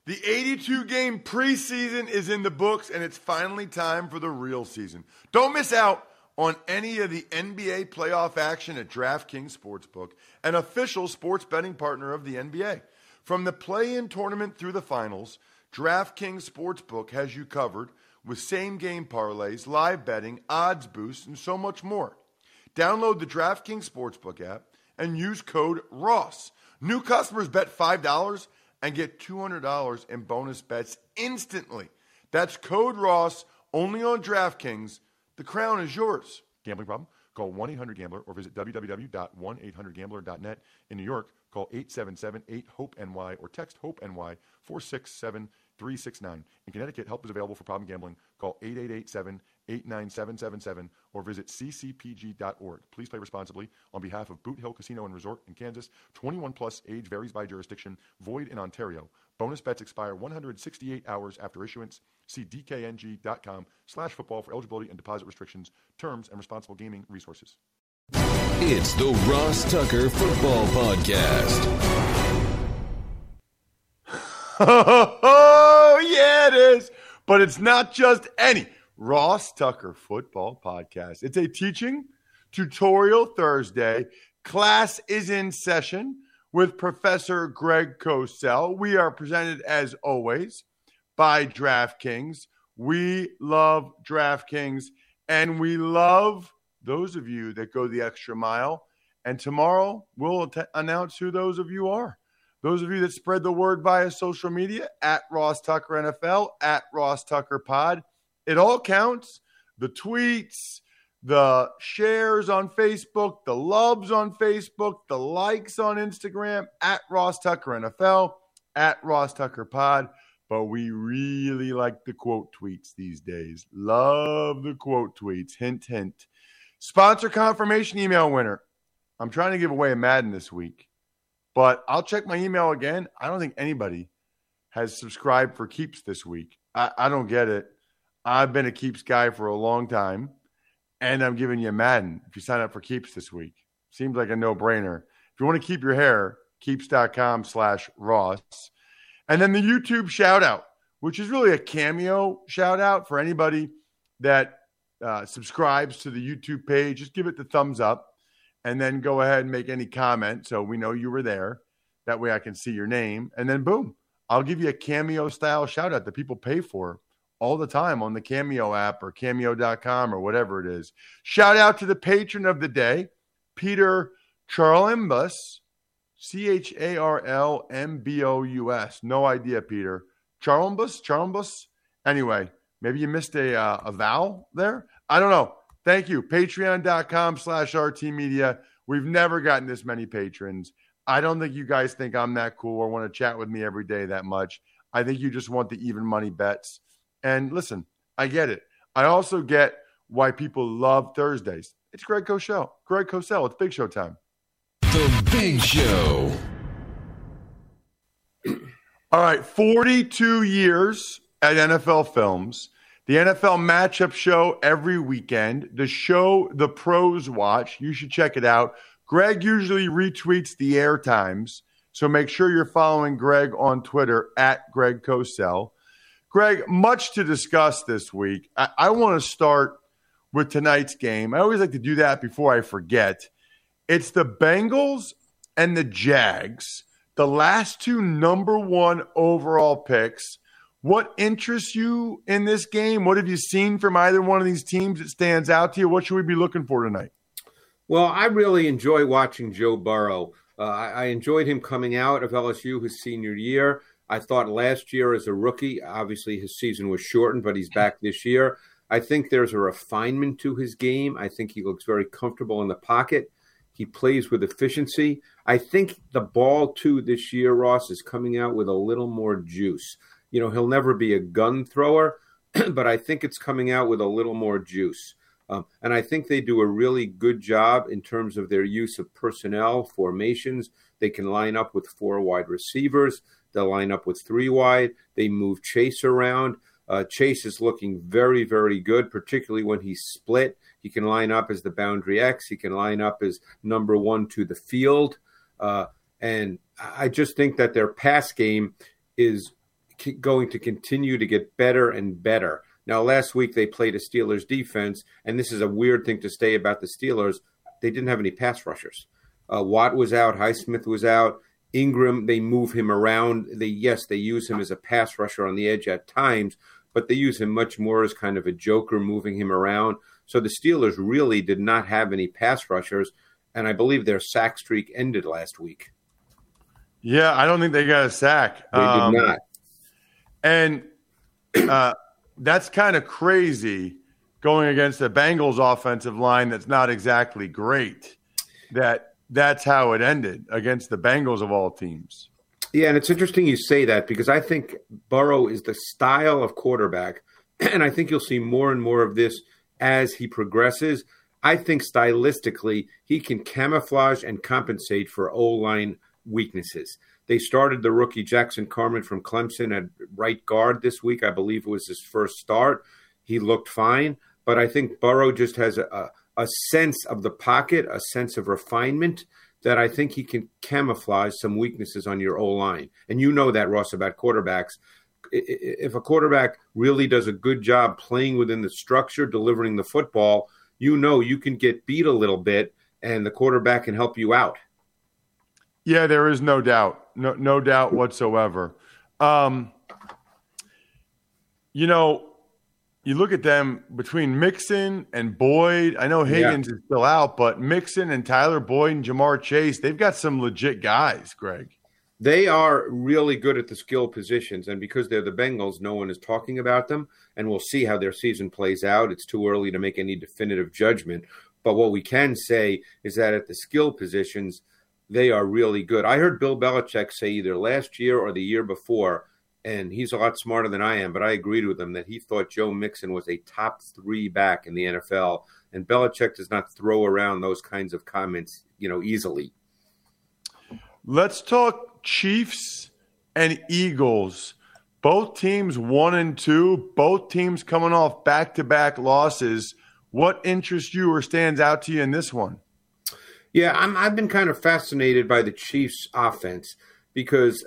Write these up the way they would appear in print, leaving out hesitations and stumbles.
The 82-game preseason is in the books, and it's finally time for the real season. Don't miss out on any of the NBA playoff action at DraftKings Sportsbook, an official sports betting partner of the NBA. From the play-in tournament through the finals, DraftKings Sportsbook has you covered with same-game parlays, live betting, odds boosts, and so much more. Download the DraftKings Sportsbook app and use code ROSS. New customers bet $5 and get $200 in bonus bets instantly. That's code ROSS only on DraftKings. The crown is yours. Gambling problem? Call 1-800-GAMBLER or visit www.1800gambler.net. In New York, call 877-8-HOPE-NY or text HOPE-NY 467-369. In Connecticut, help is available for problem gambling. Call 888-7-897-7777 or visit ccpg.org. Please play responsibly. On behalf of Boot Hill Casino and Resort in Kansas, 21 plus, age varies by jurisdiction, void in Ontario. Bonus bets expire 168 hours after issuance. See dkng.com/football for eligibility and deposit restrictions, terms, and responsible gaming resources. It's the Ross Tucker Football Podcast. Oh, yeah, it is. But it's not just any Ross Tucker Football Podcast. It's a teaching tutorial Thursday. Class is in session with Professor Greg Cosell. We are presented, as always, by DraftKings. We love DraftKings, and we love those of you that go the extra mile. And tomorrow, we'll announce who those of you are. Those of you that spread the word via social media, at Ross Tucker NFL, at Ross Tucker Pod. It all counts. The tweets, the shares on Facebook, the loves on Facebook, the likes on Instagram, at Ross Tucker NFL, at Ross Tucker Pod. But we really like the quote tweets these days. Love the quote tweets. Hint, hint. Sponsor confirmation email winner. I'm trying to give away a Madden this week, but I'll check my email again. I don't think anybody has subscribed for Keeps this week. I don't get it. I've been a Keeps guy for a long time, and I'm giving you a Madden if you sign up for Keeps this week. Seems like a no-brainer. If you want to keep your hair, keeps.com/Ross. And then the YouTube shout-out, which is really a cameo shout-out for anybody that subscribes to the YouTube page. Just give it the thumbs up and then go ahead and make any comment so we know you were there. That way I can see your name. And then, boom, I'll give you a cameo-style shout-out that people pay for all the time on the Cameo app or cameo.com or whatever it is. Shout-out to the patron of the day, Peter Charlimbus, Charlmbous. No idea, Peter. Charlimbus? Anyway, maybe you missed a vowel there. I don't know. Thank you. Patreon.com/RTmedia. We've never gotten this many patrons. I don't think you guys think I'm that cool or want to chat with me every day that much. I think you just want the even money bets. And listen, I get it. I also get why people love Thursdays. It's Greg Cosell. It's Big Show time. The Big Show. All right, 42 years at NFL Films. The NFL matchup show every weekend. The show the pros watch. You should check it out. Greg usually retweets the air times, so make sure you're following Greg on Twitter at Greg Cosell. Greg, much to discuss this week. I want to start with tonight's game. I always like to do that before I forget. It's the Bengals and the Jags, the last two number one overall picks. What interests you in this game? What have you seen from either one of these teams that stands out to you? What should we be looking for tonight? Well, I really enjoy watching Joe Burrow. I enjoyed him coming out of LSU his senior year. I thought last year as a rookie, obviously his season was shortened, but he's back this year. I think there's a refinement to his game. I think he looks very comfortable in the pocket. He plays with efficiency. I think the ball, too, this year, Ross, is coming out with a little more juice. You know, he'll never be a gun thrower, but I think it's coming out with a little more juice. And I think they do a really good job in terms of their use of personnel, formations. They can line up with 4 wide receivers. They'll line up with 3 wide. They move Chase around. Chase is looking very, very good, particularly when he's split. He can line up as the boundary X. He can line up as number 1 to the field. And I just think that their pass game going to continue to get better and better. Now, last week they played a Steelers defense, and this is a weird thing to say about the Steelers. They didn't have any pass rushers. Watt was out. Highsmith was out. Ingram, they move him around. They use him as a pass rusher on the edge at times, but they use him much more as kind of a joker, moving him around. So the Steelers really did not have any pass rushers, and I believe their sack streak ended last week. Yeah, I don't think they got a sack. They did not. And that's kind of crazy going against the Bengals offensive line that's not exactly great. That's how it ended against the Bengals of all teams. Yeah, and it's interesting you say that because I think Burrow is the style of quarterback, and I think you'll see more and more of this as he progresses. I think stylistically he can camouflage and compensate for O-line weaknesses. They started the rookie Jackson Carman from Clemson at right guard this week. I believe it was his first start. He looked fine, but I think Burrow just has a sense of the pocket, a sense of refinement that I think he can camouflage some weaknesses on your O-line. And you know that, Ross, about quarterbacks. If a quarterback really does a good job playing within the structure, delivering the football, you know you can get beat a little bit and the quarterback can help you out. Yeah, there is no doubt. No doubt whatsoever. You look at them between Mixon and Boyd. I know Higgins is still out, but Mixon and Tyler Boyd and Jamar Chase, they've got some legit guys, Greg. They are really good at the skill positions, and because they're the Bengals, no one is talking about them, and we'll see how their season plays out. It's too early to make any definitive judgment, but what we can say is that at the skill positions, they are really good. I heard Bill Belichick say either last year or the year before, and he's a lot smarter than I am, but I agreed with him that he thought Joe Mixon was a top 3 back in the NFL, and Belichick does not throw around those kinds of comments, easily. Let's talk Chiefs and Eagles. Both teams 1-2, both teams coming off back-to-back losses. What interests you or stands out to you in this one? Yeah, I've been kind of fascinated by the Chiefs' offense because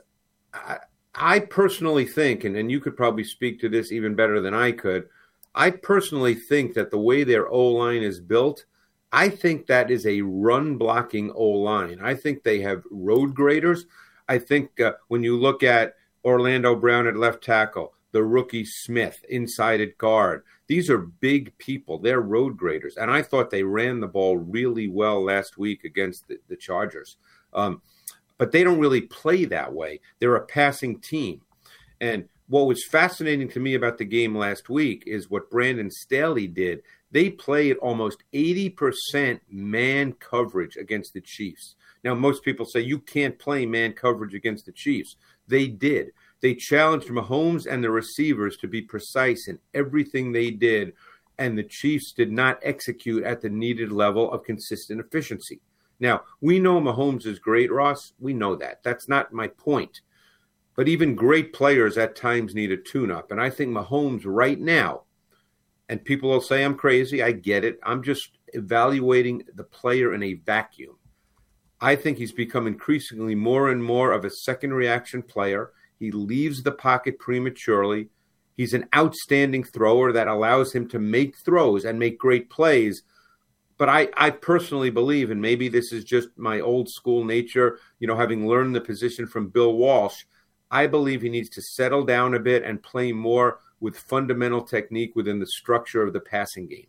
I personally think, and you could probably speak to this even better than I could, I personally think that the way their O-line is built, I think that is a run-blocking O-line. I think they have road graders. I think when you look at Orlando Brown at left tackle, the rookie Smith inside at guard, these are big people. They're road graders. And I thought they ran the ball really well last week against the Chargers. But they don't really play that way. They're a passing team. And what was fascinating to me about the game last week is what Brandon Staley did. They played almost 80% man coverage against the Chiefs. Now, most people say you can't play man coverage against the Chiefs. They did. They challenged Mahomes and the receivers to be precise in everything they did, and the Chiefs did not execute at the needed level of consistent efficiency. Now, we know Mahomes is great, Ross. We know that. That's not my point. But even great players at times need a tune-up. And I think Mahomes right now, and people will say I'm crazy, I get it. I'm just evaluating the player in a vacuum. I think he's become increasingly more and more of a second reaction player. He leaves the pocket prematurely. He's an outstanding thrower that allows him to make throws and make great plays. But I personally believe, and maybe this is just my old school nature, having learned the position from Bill Walsh, I believe he needs to settle down a bit and play more with fundamental technique within the structure of the passing game.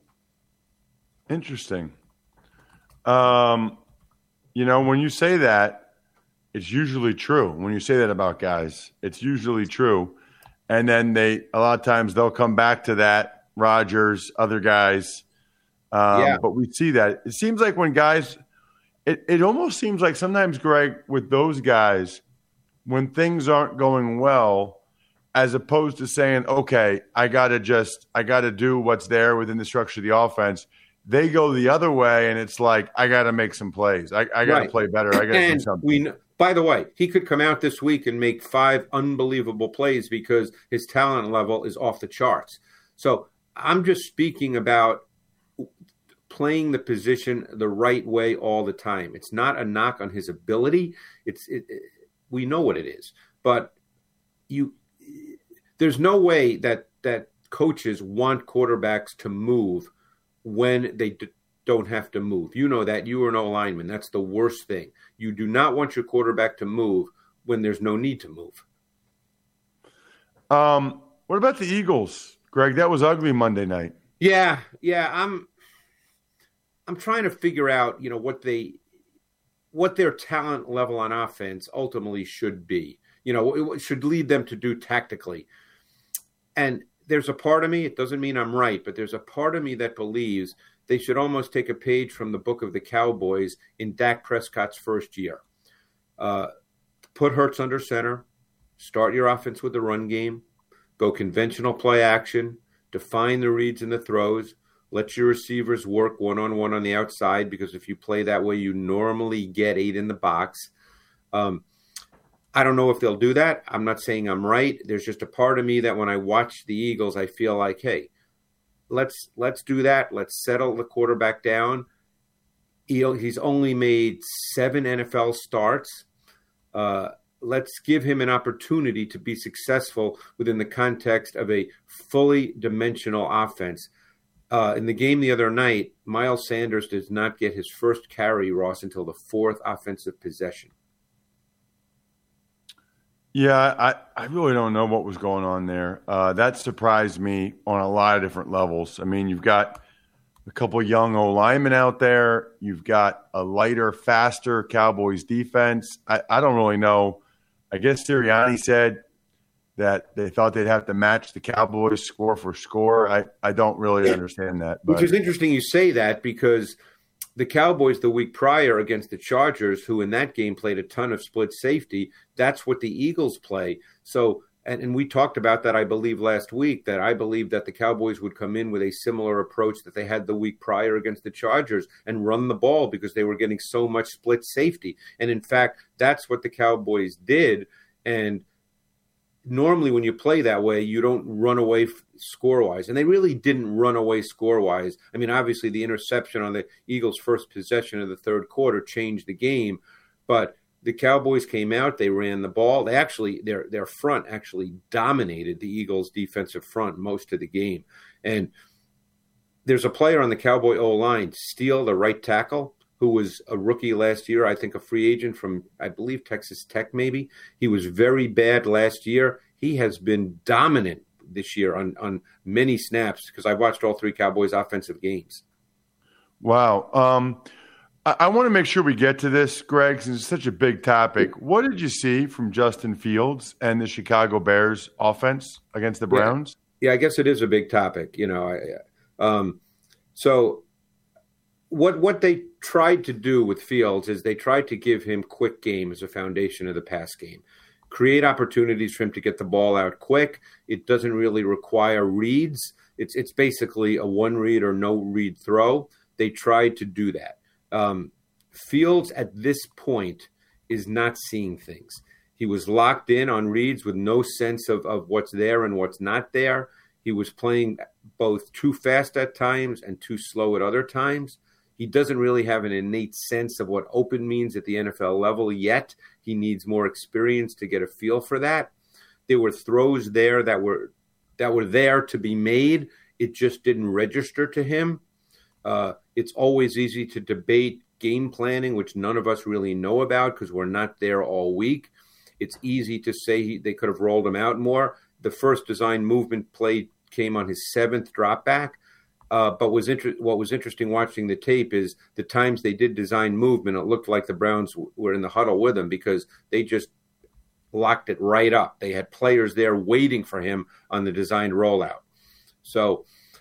Interesting. When you say that, it's usually true. When you say that about guys, it's usually true. And then a lot of times they'll come back to that, Rodgers, other guys. But we see that. It seems like when guys it almost seems like sometimes, Greg, with those guys, when things aren't going well, as opposed to saying, okay, I got to do what's there within the structure of the offense, they go the other way, and it's like, I got to make some plays. I got to play better. I got to do something. By the way, he could come out this week and make 5 unbelievable plays because his talent level is off the charts. So I'm just speaking about playing the position the right way all the time. It's not a knock on his ability. We know what it is. But there's no way that coaches want quarterbacks to move when they don't have to move. You know that. You are an O-lineman. That's the worst thing. You do not want your quarterback to move when there's no need to move. What about the Eagles, Greg? That was ugly Monday night. Yeah. I'm trying to figure out, what their talent level on offense ultimately should be. It should lead them to do tactically. And there's a part of me, it doesn't mean I'm right, but there's a part of me that believes they should almost take a page from the book of the Cowboys in Dak Prescott's first year. Put Hurts under center, start your offense with the run game, go conventional play action, define the reads and the throws, let your receivers work one-on-one on the outside, because if you play that way, you normally get 8 in the box. I don't know if they'll do that. I'm not saying I'm right. There's just a part of me that when I watch the Eagles, I feel like, hey, let's do that. Let's settle the quarterback down. He's only made 7 NFL starts. Let's give him an opportunity to be successful within the context of a fully dimensional offense. In the game the other night, Miles Sanders does not get his first carry, Ross, until the 4th offensive possession. Yeah, I really don't know what was going on there. That surprised me on a lot of different levels. I mean, you've got a couple of young O-linemen out there. You've got a lighter, faster Cowboys defense. I don't really know. I guess Sirianni said that they thought they'd have to match the Cowboys score for score. I don't really understand that. Which is interesting you say that, because the Cowboys the week prior against the Chargers, who in that game played a ton of split safety, that's what the Eagles play. So, and we talked about that, I believe, last week, that I believe that the Cowboys would come in with a similar approach that they had the week prior against the Chargers and run the ball because they were getting so much split safety. And in fact, that's what the Cowboys did. And normally when you play that way, you don't run away score-wise. And they really didn't run away score-wise. I mean, obviously the interception on the Eagles' first possession of the third quarter changed the game. But the Cowboys came out, they ran the ball. They actually, their front actually dominated the Eagles' defensive front most of the game. And there's a player on the Cowboy O-line, Steele, the right tackle, who was a rookie last year, I think a free agent from, I believe, Texas Tech maybe. He was very bad last year. He has been dominant this year on many snaps, because I watched all 3 Cowboys offensive games. Wow. I want to make sure we get to this, Greg, since it's such a big topic. What did you see from Justin Fields and the Chicago Bears offense against the Browns? Yeah, I guess it is a big topic. So what they tried to do with Fields is they tried to give him quick game as a foundation of the pass game. Create opportunities for him to get the ball out quick. It doesn't really require reads. It's basically a one read or no read throw. They tried to do that. Fields at this point is not seeing things. He was locked in on reads with no sense of what's there and what's not there. He was playing both too fast at times and too slow at other times. He doesn't really have an innate sense of what open means at the NFL level yet. He needs more experience to get a feel for that. There were throws there that were there to be made. It just didn't register to him. It's always easy to debate game planning, which none of us really know about because we're not there all week. It's easy to say they could have rolled him out more. The first design movement play came on his 7th drop back. But what was interesting watching the tape is the times they did design movement, it looked like the Browns were in the huddle with him because they just locked it right up. They had players there waiting for him on the designed rollout. So,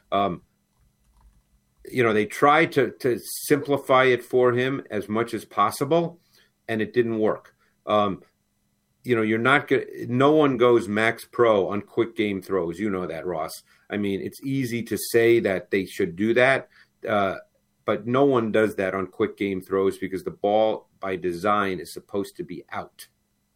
they tried to simplify it for him as much as possible, and it didn't work. You're not going. No one goes max pro on quick game throws. You know that, Ross. I mean, it's easy to say that they should do that, but no one does that on quick game throws because the ball, by design, is supposed to be out.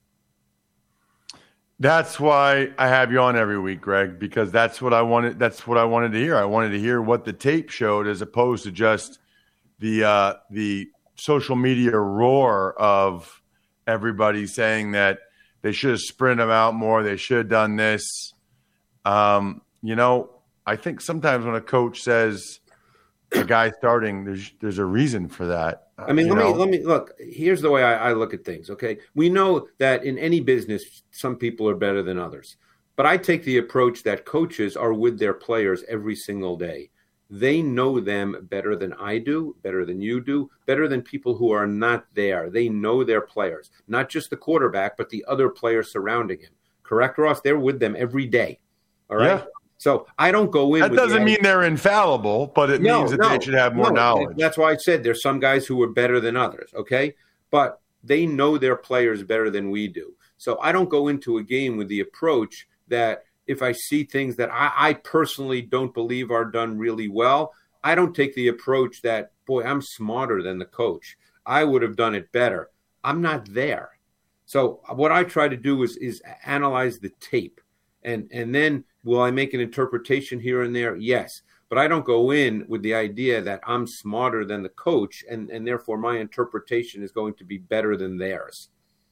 That's why I have you on every week, Greg, because that's what I wanted. That's what I wanted to hear. I wanted to hear what the tape showed, as opposed to just the social media roar of everybody saying that they should have sprinted them out more. They should have done this. I think sometimes when a coach says a guy starting, there's a reason for that. Let me look. Here's the way I look at things. Okay, we know that in any business, some people are better than others, but I take the approach that coaches are with their players every single day. They know them better than I do, better than you do, better than people who are not there. They know their players, not just the quarterback, but the other players surrounding him. Correct, Ross? They're with them every day. All right. Yeah. So I don't go in. That doesn't mean they're infallible, but it means that they should have more knowledge. That's why I said there's some guys who are better than others. Okay. But they know their players better than we do. So I don't go into a game with the approach that if I see things that I personally don't believe are done really well, I don't take the approach that, boy, I'm smarter than the coach. I would have done it better. I'm not there. So what I try to do is analyze the tape. And then will I make an interpretation here and there? Yes. But I don't go in with the idea that I'm smarter than the coach, and therefore my interpretation is going to be better than theirs.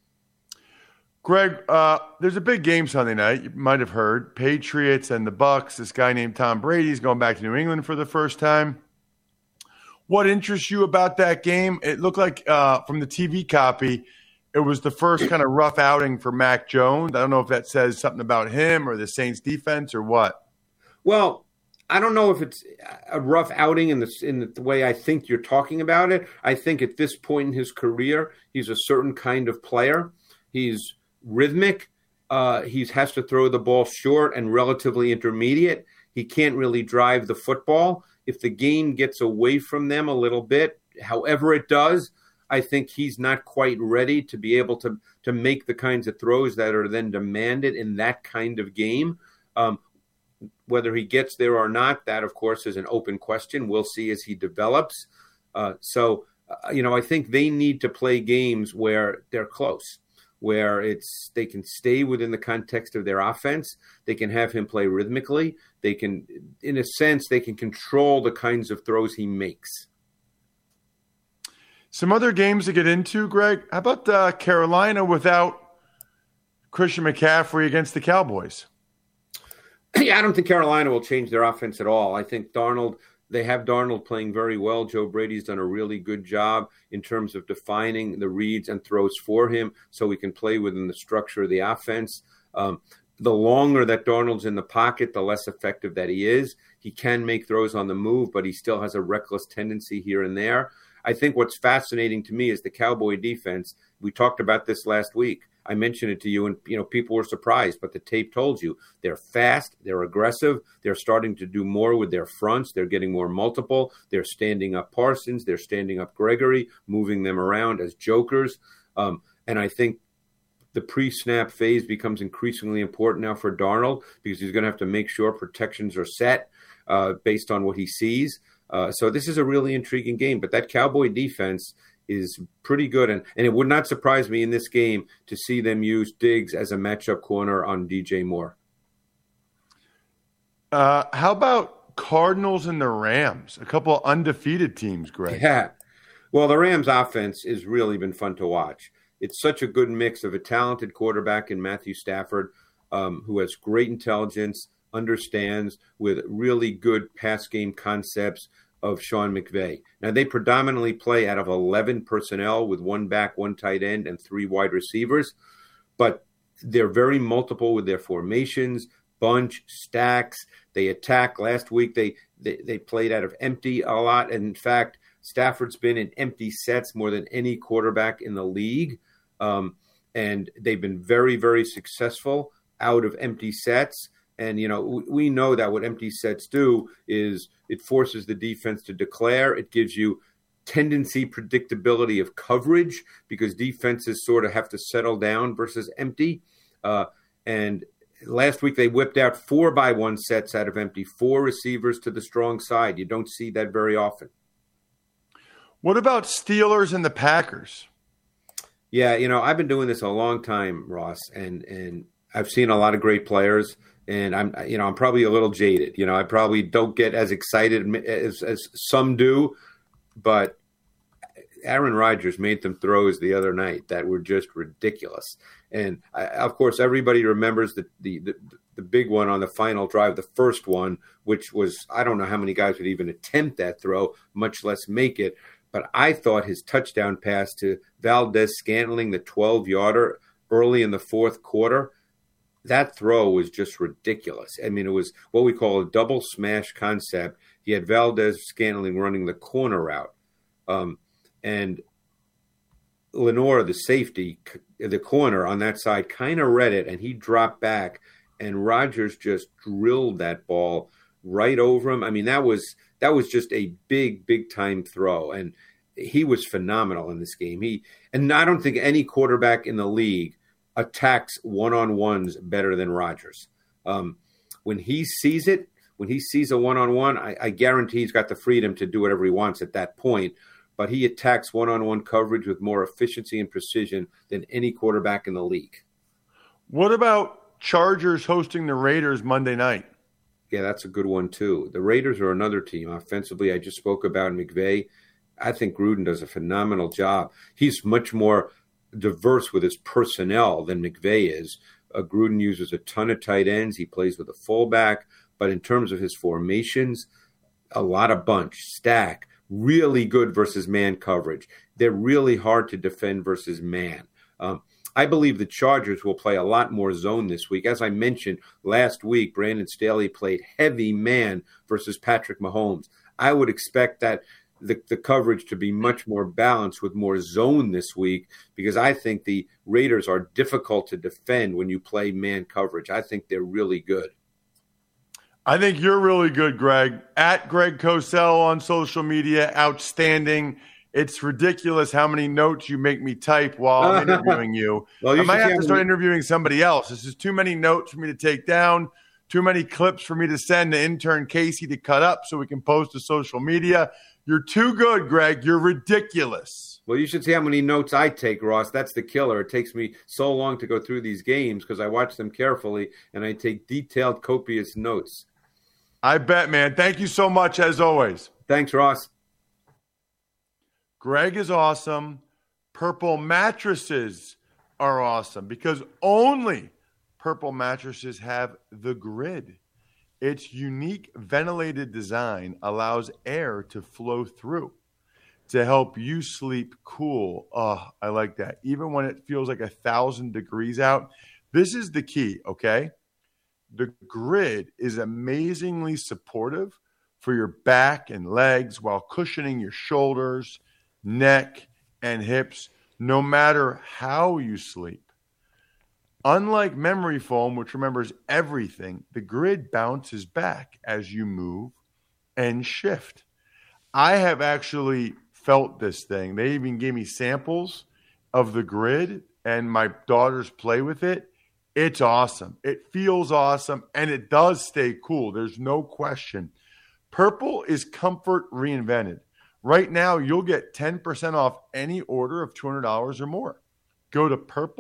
Greg, there's a big game Sunday night. You might have heard. Patriots and the Bucs. This guy named Tom Brady is going back to New England for the first time. What interests you about that game? It looked like from the TV copy, it was the first kind of rough outing for Mac Jones. I don't know if that says something about him or the Saints defense or what. Well, I don't know if it's a rough outing in the way I think you're talking about it. I think at this point in his career, he's a certain kind of player. He's rhythmic. He has to throw the ball short and relatively intermediate. He can't really drive the football. If the game gets away from them a little bit, however it does, I think he's not quite ready to be able to make the kinds of throws that are then demanded in that kind of game. Whether he gets there or not, that, of course, is an open question. We'll see as he develops. I think they need to play games where they're close, where they can stay within the context of their offense. They can have him play rhythmically. They can, in a sense, they can control the kinds of throws he makes. Some other games to get into, Greg. How about Carolina without Christian McCaffrey against the Cowboys? Yeah, I don't think Carolina will change their offense at all. I think they have Darnold playing very well. Joe Brady's done a really good job in terms of defining the reads and throws for him so he can play within the structure of the offense. The longer that Darnold's in the pocket, the less effective that he is. He can make throws on the move, but he still has a reckless tendency here and there. I think what's fascinating to me is the Cowboy defense. We talked about this last week. I mentioned it to you, and people were surprised, but the tape told you they're fast, they're aggressive, they're starting to do more with their fronts, they're getting more multiple, they're standing up Parsons, they're standing up Gregory, moving them around as jokers. And I think the pre-snap phase becomes increasingly important now for Darnold because he's going to have to make sure protections are set based on what he sees. So this is a really intriguing game, but that Cowboy defense is pretty good. And it would not surprise me in this game to see them use Diggs as a matchup corner on DJ Moore. How about Cardinals and the Rams? A couple of undefeated teams, Greg. Yeah. Well, the Rams offense has really been fun to watch. It's such a good mix of a talented quarterback in Matthew Stafford, who has great intelligence, understands with really good pass game concepts of Sean McVay. Now, they predominantly play out of 11 personnel with one back, one tight end, and 3 wide receivers, but they're very multiple with their formations, bunch, stacks. They attack. Last week, they played out of empty a lot, and in fact, Stafford's been in empty sets more than any quarterback in the league, and they've been very, very successful out of empty sets. And, we know that what empty sets do is it forces the defense to declare. It gives you tendency predictability of coverage because defenses sort of have to settle down versus empty. And last week they whipped out 4-by-1 sets out of empty, 4 receivers to the strong side. You don't see that very often. What about Steelers and the Packers? Yeah, I've been doing this a long time, Ross, and I've seen a lot of great players. And I'm probably a little jaded. I probably don't get as excited as some do, but Aaron Rodgers made some throws the other night that were just ridiculous. And of course, everybody remembers the the big one on the final drive, the first one, which was, I don't know how many guys would even attempt that throw, much less make it. But I thought his touchdown pass to Valdez-Scantling, the 12-yarder early in the fourth quarter, that throw was just ridiculous. I mean, it was what we call a double smash concept. He had Valdez-Scantling running the corner route. And Lenore, the safety, the corner on that side, kind of read it, and he dropped back, and Rodgers just drilled that ball right over him. I mean, that was just a big time throw, and he was phenomenal in this game. And I don't think any quarterback in the league attacks one-on-ones better than Rodgers. When he sees it, when he sees a one-on-one, I guarantee he's got the freedom to do whatever he wants at that point. But he attacks one-on-one coverage with more efficiency and precision than any quarterback in the league. What about Chargers hosting the Raiders Monday night? Yeah, that's a good one, too. The Raiders are another team. Offensively, I just spoke about McVay. I think Gruden does a phenomenal job. He's much more diverse with his personnel than McVay is. Gruden uses a ton of tight ends. He plays with a fullback. But in terms of his formations, a lot of bunch, stack, really good versus man coverage. They're really hard to defend versus man. I believe the Chargers will play a lot more zone this week. As I mentioned last week, Brandon Staley played heavy man versus Patrick Mahomes. I would expect that the coverage to be much more balanced with more zone this week, because I think the Raiders are difficult to defend when you play man coverage. I think they're really good. I think you're really good, Greg. At Greg Cosell on social media, outstanding. It's ridiculous how many notes you make me type while I'm interviewing you. Well, I might have to start interviewing somebody else. This is too many notes for me to take down, too many clips for me to send to intern Casey to cut up so we can post to social media. You're too good, Greg. You're ridiculous. Well, you should see how many notes I take, Ross. That's the killer. It takes me so long to go through these games because I watch them carefully and I take detailed, copious notes. I bet, man. Thank you so much, as always. Thanks, Ross. Greg is awesome. Purple mattresses are awesome because only Purple mattresses have the grid. Its unique ventilated design allows air to flow through to help you sleep cool. Oh, I like that. Even when it feels like 1,000 degrees out. This is the key, okay? The grid is amazingly supportive for your back and legs while cushioning your shoulders, neck, and hips, no matter how you sleep. Unlike memory foam, which remembers everything, the grid bounces back as you move and shift. I have actually felt this thing. They even gave me samples of the grid, and my daughters play with it. It's awesome. It feels awesome, and it does stay cool. There's no question. Purple is comfort reinvented. Right now, you'll get 10% off any order of $200 or more. Go to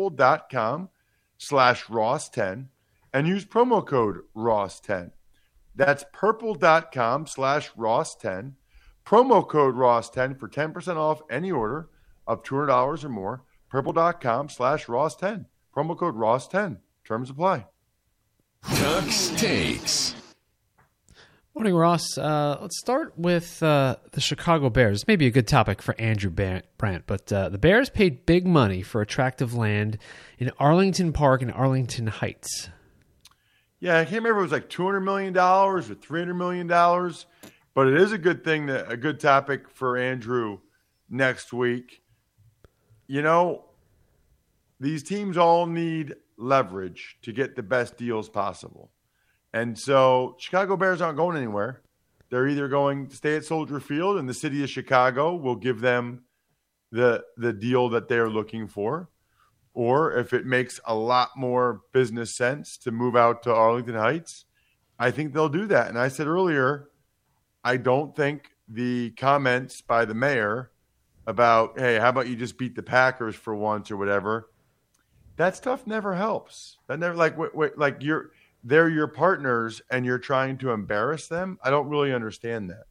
purple.com/Ross10 and use promo code Ross10. That's purple.com/Ross10. Promo code Ross10 for 10% off any order of $200 or more. Purple.com/Ross10. Promo code Ross10. Terms apply. Tux Takes. Morning, Ross. Let's start with the Chicago Bears. Maybe a good topic for Andrew Brandt, but the Bears paid big money for attractive land in Arlington Park and Arlington Heights. Yeah, I can't remember if it was like $200 million or $300 million, but it is a good thing, a good topic for Andrew next week. You know, these teams all need leverage to get the best deals possible. And so Chicago Bears aren't going anywhere. They're either going to stay at Soldier Field and the city of Chicago will give them the deal that they're looking for, or if it makes a lot more business sense to move out to Arlington Heights, I think they'll do that. And I said earlier, I don't think the comments by the mayor about, hey, how about you just beat the Packers for once or whatever, that stuff never helps. That never, like they're your partners and you're trying to embarrass them. I don't really understand that.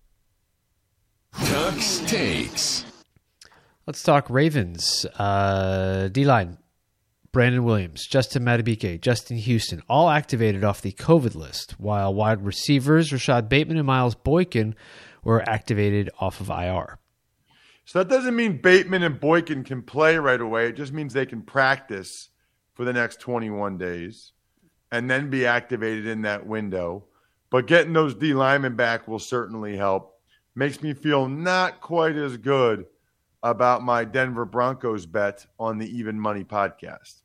Tux Takes. Let's talk Ravens. D-line. Brandon Williams, Justin Madubuike, Justin Houston, all activated off the COVID list, while wide receivers Rashad Bateman and Miles Boykin were activated off of IR. So that doesn't mean Bateman and Boykin can play right away. It just means they can practice for the next 21 days and then be activated in that window. But getting those D linemen back will certainly help. Makes me feel not quite as good about my Denver Broncos bet on the Even Money podcast.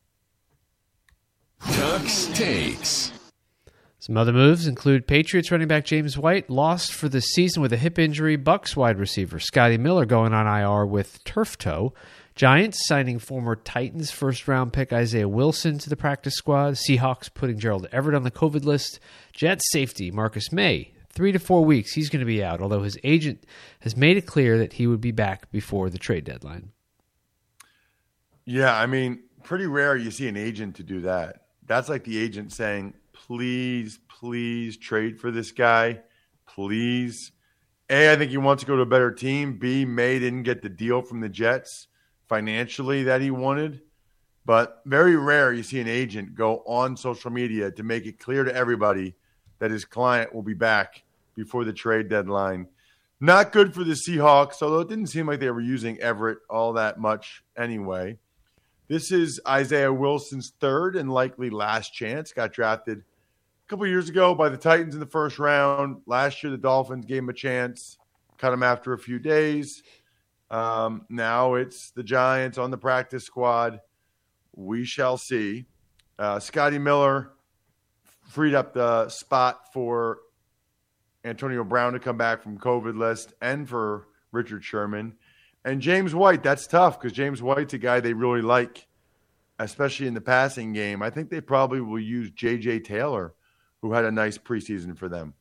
Tux Takes. Some other moves include Patriots running back James White lost for the season with a hip injury. Bucs wide receiver Scotty Miller going on IR with turf toe. Giants signing former Titans first-round pick Isaiah Wilson to the practice squad. Seahawks putting Gerald Everett on the COVID list. Jets safety Marcus May, 3 to 4 weeks. He's going to be out, although his agent has made it clear that he would be back before the trade deadline. Yeah, I mean, pretty rare you see an agent to do that. That's like the agent saying, please, please trade for this guy. Please. A, I think he wants to go to a better team. B, May didn't get the deal from the Jets financially that he wanted. But very rare you see an agent go on social media to make it clear to everybody that his client will be back before the trade deadline. Not good for the Seahawks, although it didn't seem like they were using Everett all that much anyway. This is Isaiah Wilson's third and likely last chance. Got drafted a couple years ago by the Titans in the first round. Last year, the Dolphins gave him a chance, cut him after a few days. Now it's the Giants on the practice squad. We shall see. Scotty Miller freed up the spot for Antonio Brown to come back from COVID list and for Richard Sherman. And James White, that's tough because James White's a guy they really like, especially in the passing game. I think they probably will use J.J. Taylor, who had a nice preseason for them.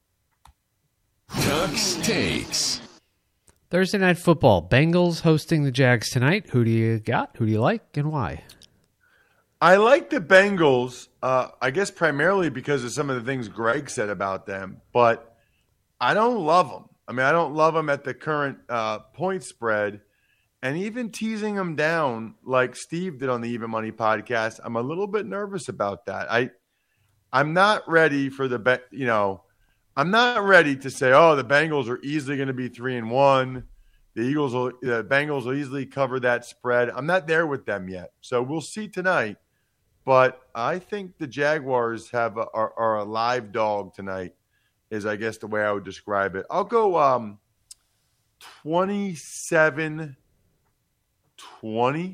Tux Takes. Thursday Night Football. Bengals hosting the Jags tonight. Who do you got? Who do you like and why? I like the Bengals, I guess primarily because of some of the things Greg said about them, but I don't love them. I mean, I don't love them at the current point spread, and even teasing them down like Steve did on the Even Money podcast, I'm a little bit nervous about that. I'm not ready for I'm not ready to say, oh, the Bengals are easily going to be 3-1. The Bengals will easily cover that spread. I'm not there with them yet, so we'll see tonight. But I think the Jaguars are a live dog tonight, is I guess the way I would describe it. I'll go 27-20, 27-20,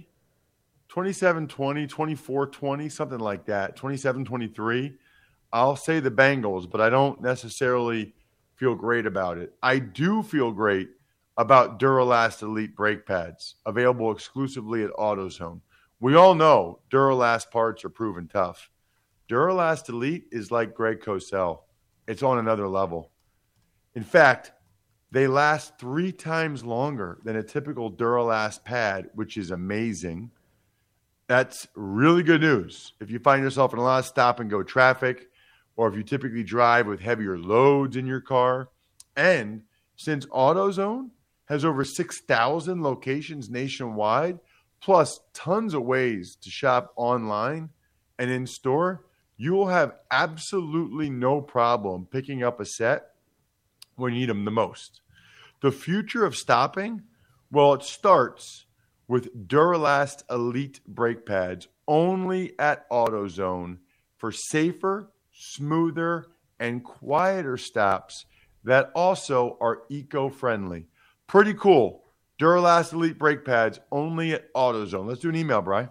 24-20, something like that, 27-23. I'll say the Bengals, but I don't necessarily feel great about it. I do feel great about Duralast Elite brake pads, available exclusively at AutoZone. We all know Duralast parts are proven tough. Duralast Elite is like Greg Cosell. It's on another level. In fact, they last 3 times longer than a typical Duralast pad, which is amazing. That's really good news. If you find yourself in a lot of stop-and-go traffic, or if you typically drive with heavier loads in your car. And since AutoZone has over 6,000 locations nationwide, plus tons of ways to shop online and in store, you will have absolutely no problem picking up a set when you need them the most. The future of stopping, well, it starts with Duralast Elite brake pads only at AutoZone for safer, smoother, and quieter stops that also are eco-friendly. Pretty cool. Duralast Elite brake pads only at AutoZone. Let's do an email, Bri.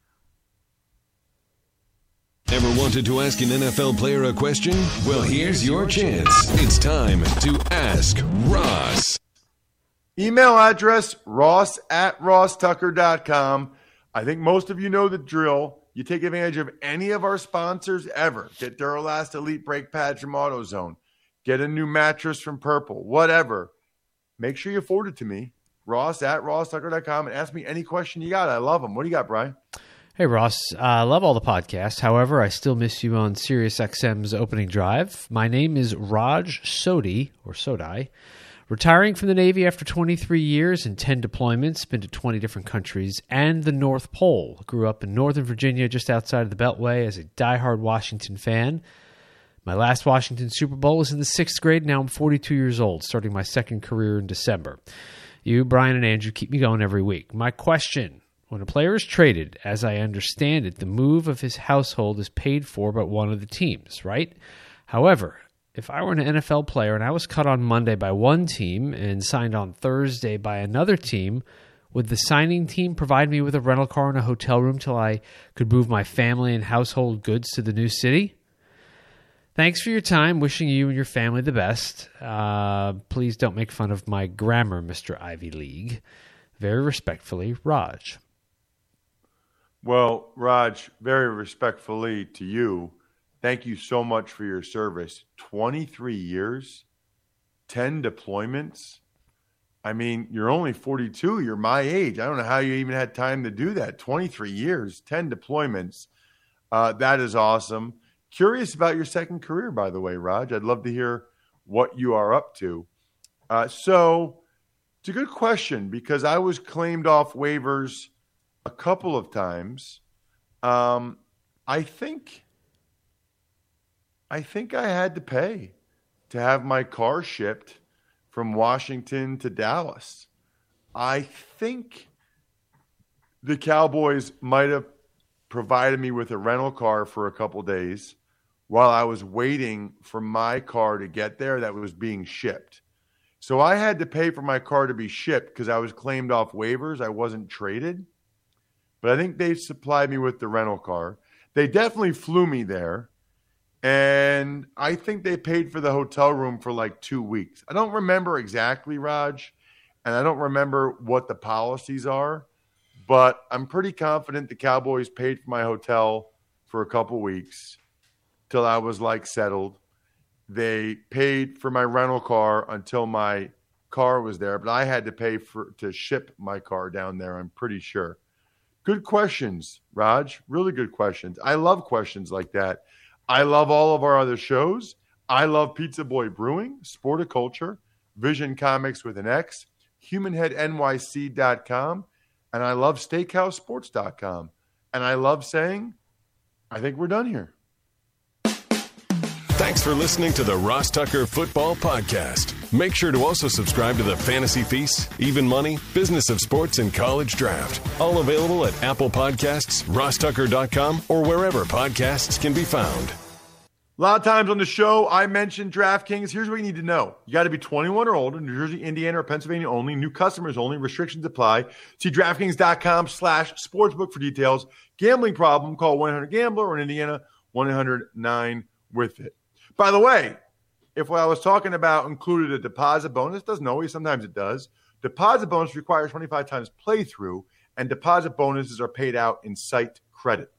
Ever wanted to ask an NFL player a question? Well, here's your chance. It's time to Ask Ross. Email address, ross@rosstucker.com. I think most of you know the drill. You take advantage of any of our sponsors ever. Get Duralast Elite brake pads from AutoZone. Get a new mattress from Purple. Whatever. Make sure you forward it to me, ross@rosstucker.com, and ask me any question you got. I love them. What do you got, Brian? Hey, Ross. I love all the podcasts. However, I still miss you on SiriusXM's opening drive. My name is Raj Sodhi, or Sodai. Retiring from the Navy after 23 years and 10 deployments, been to 20 different countries, and the North Pole. Grew up in Northern Virginia just outside of the Beltway as a diehard Washington fan. My last Washington Super Bowl was in the 6th grade. Now I'm 42 years old, starting my second career in December. You, Brian, and Andrew keep me going every week. My question: when a player is traded, as I understand it, the move of his household is paid for by one of the teams, right? However, if I were an NFL player and I was cut on Monday by one team and signed on Thursday by another team, would the signing team provide me with a rental car and a hotel room till I could move my family and household goods to the new city? Thanks for your time. Wishing you and your family the best. Please don't make fun of my grammar, Mr. Ivy League. Very respectfully, Raj. Well, Raj, very respectfully to you, thank you so much for your service. 23 years, 10 deployments. I mean, you're only 42. You're my age. I don't know how you even had time to do that. 23 years, 10 deployments. That is awesome. Curious about your second career, by the way, Raj. I'd love to hear what you are up to. So it's a good question because I was claimed off waivers a couple of times. I think I had to pay to have my car shipped from Washington to Dallas. I think the Cowboys might have provided me with a rental car for a couple days while I was waiting for my car to get there that was being shipped. So I had to pay for my car to be shipped because I was claimed off waivers. I wasn't traded. But I think they supplied me with the rental car. They definitely flew me there. And I think they paid for the hotel room for like 2 weeks. I don't remember exactly, Raj, and I don't remember what the policies are, but I'm pretty confident the Cowboys paid for my hotel for a couple weeks till I was like settled. They paid for my rental car until my car was there, but I had to pay to ship my car down there, I'm pretty sure. Good questions, Raj. Really good questions. I love questions like that. I love all of our other shows. I love Pizza Boy Brewing, Sporticulture, Vision Comics with an X, HumanHeadNYC.com, and I love SteakhouseSports.com. And I love saying, I think we're done here. Thanks for listening to the Ross Tucker Football Podcast. Make sure to also subscribe to the Fantasy Feast, Even Money, Business of Sports, and College Draft. All available at Apple Podcasts, RossTucker.com, or wherever podcasts can be found. A lot of times on the show, I mentioned DraftKings. Here's what you need to know. You got to be 21 or older, New Jersey, Indiana, or Pennsylvania only. New customers only. Restrictions apply. See DraftKings.com/sportsbook for details. Gambling problem, call 1-800-GAMBLER, or in Indiana, 1-800-9-WITH-IT. By the way, if what I was talking about included a deposit bonus, doesn't always, sometimes it does. Deposit bonus requires 25 times playthrough, and deposit bonuses are paid out in site credit.